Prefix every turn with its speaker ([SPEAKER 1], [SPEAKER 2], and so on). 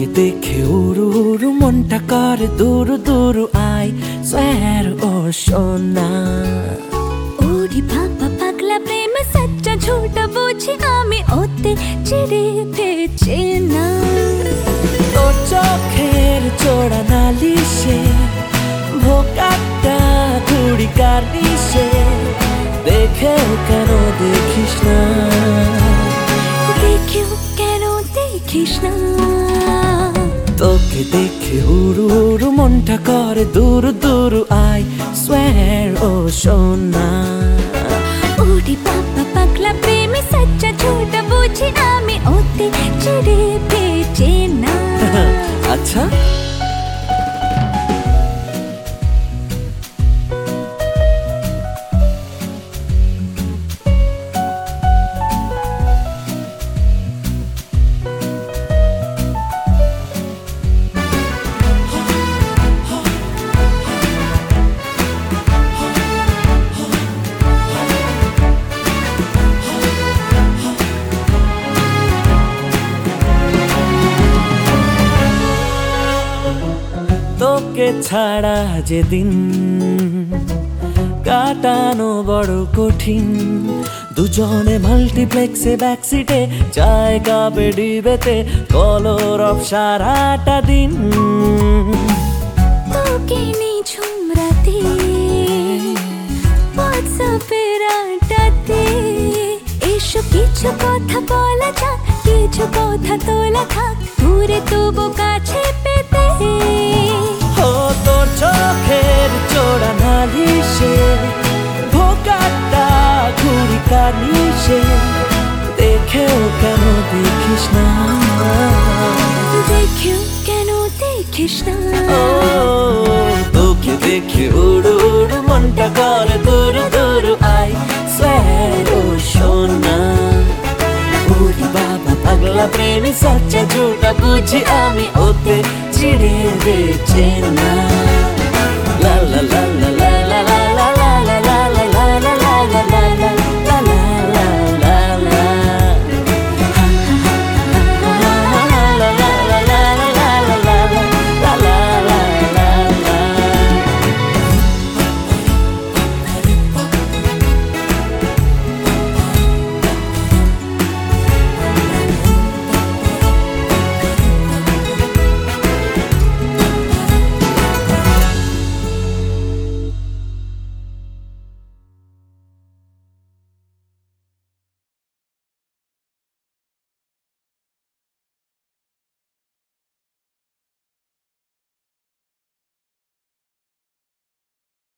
[SPEAKER 1] তোকে দেখে উড়ু উড়ু মনটা করে দুরু দুরু আই সোয়ার ও সোনা
[SPEAKER 2] ওরে বাবা পাগলা প্রেম সচ্চা ঝুটা বুঝি আমি ওতে চিড়ে পেছে না
[SPEAKER 1] তোর চোখের চোড়া নালিশে ভোকাটা ঘুড়ি কার্নিশে দেখেও কেন দেখিস না
[SPEAKER 2] দেখেও কেন দেখিস না
[SPEAKER 1] তোকে দেখে উড়ু উড়ু মনটা করে দুরু দুরু আই সোয়ার ও সোনা
[SPEAKER 2] ওরে বাবা পাগলা প্রেম সচ্চা ঝুটা বুঝি আমি ওতে চিড়ে পেছে না
[SPEAKER 1] আচ্ছা তোকে ছাড়া যেদিন কাটানো বড় কঠিন দুজনে মাল্টিপ্লেক্সে ব্যাকসিটে জায়গা বেডিবেতে কলরব সারাটা দিন
[SPEAKER 2] তোকে নিঝুম রাতে হোয়াটসঅ্যাপের আড্ডাতে এসো কিছু কথা বলা যাক কিছু কথা তোলা থাক দূরে তবু কাছে পেতে
[SPEAKER 1] ও তোর চোখের চোড়া নালিশে ভোকাটা ঘুড়ি কার্নিশে দেখেও কেন দেখিস না
[SPEAKER 2] দেখেও কেন দেখিস না
[SPEAKER 1] ও তোকে দেখে উড়ু উড়ু মনটা করে দুরু দুরু আই সোয়ার ও সোনা ওরে বাবা পাগলা প্রেমী সচ্চা ঝুটা বুঝি আমি ওতে চিড়ে বেছে না